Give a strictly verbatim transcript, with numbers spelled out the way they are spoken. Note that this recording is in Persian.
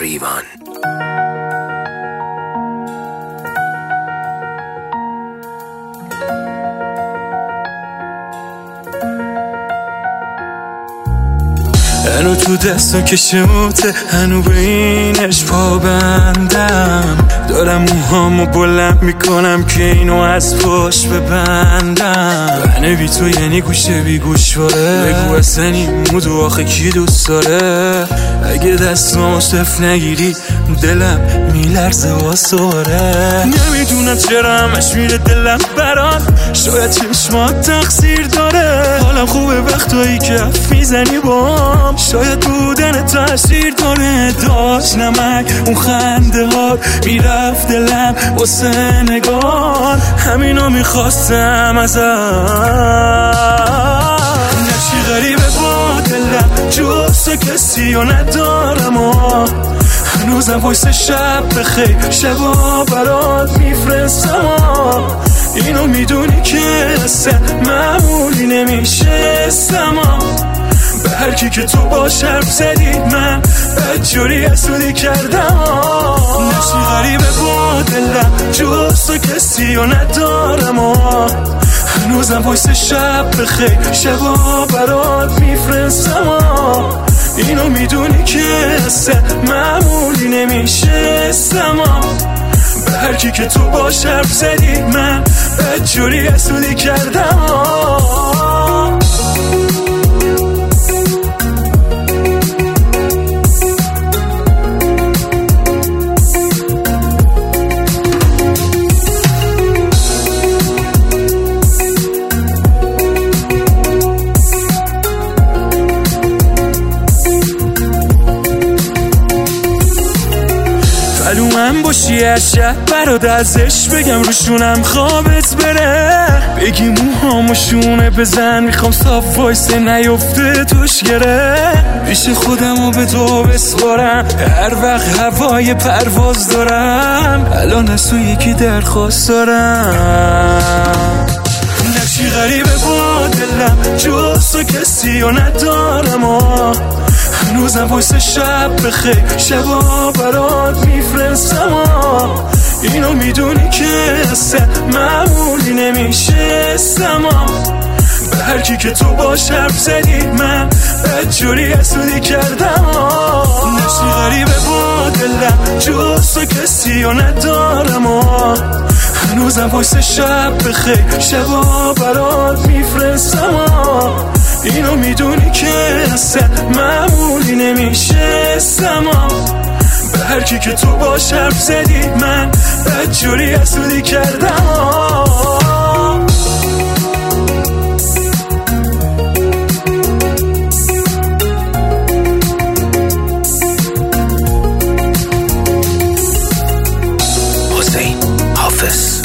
ریوان. هنو تو دستو که شموته، هنو به اینش پا بندم، دارم موهامو بلند میکنم که اینو از پشت ببندم. بنه بی تو یعنی گوشه بی گوشواره، بگو اصلا این مودو آخه کی دوست داره؟ اگه دستامو صف نگیری دلم میلرزه واساره. نمیدونم چرا همش میره دلم برات، شاید چشمات تقصیر داره. حالم خوبه وقتایی که حرف میزنی بام، شاید بودن تاثیر داره. داشت نمک اون خنده ها میرفت دلم واسه نگاه، همینو میخواستم ازت. نشی غریبه با دلم، جز تو کسی رو ندارم و هنوزم وایس شب بخیر شبا برات میفرستم. اینو میدونی که اصلا معمولی نمیشه استما، به هر کی که تو باش حرف زدی من بدجوری حسودی کردم. نشی غریبه با دلم، جز تو کسی رو ندارم و هنوزم وایس شب بخیر شبا برات میفرستم. اینو میدونی که اصلا معمولی نمیشه استما، به هر کی که تو باش حرف زدی من بدجوری حسودی کردم. معلوم من باشی هر شب برات ازش بگم روشونم خوابت بره، بگی موهامو شونه بزن میخوام صاف وایسه نیفته توش گره. پیش خودمو به تو بسپارم هر وقت هوای پرواز دارم، الان از تو یکی درخواست دارم. نقشی غریبه با دلم، جز تو کسی رو ندارم و هنوزم وایس شب بخیر شبا برات میفرستم. اینو میدونی که اصلا معمولی نمیشه استما، به هر کی که تو باش حرف زدی من بدجوری حسودی کردم. نشی غریبه با دلم، جز تو کسی رو ندارم و هنوزم وایس شب بخیر شبا برات میفرستم. اینو میدونی که اصلا معمولی نمیشه استما، به هر کی که تو باش حرف زدی من بدجوری حسودی کردم. حسین حافظ.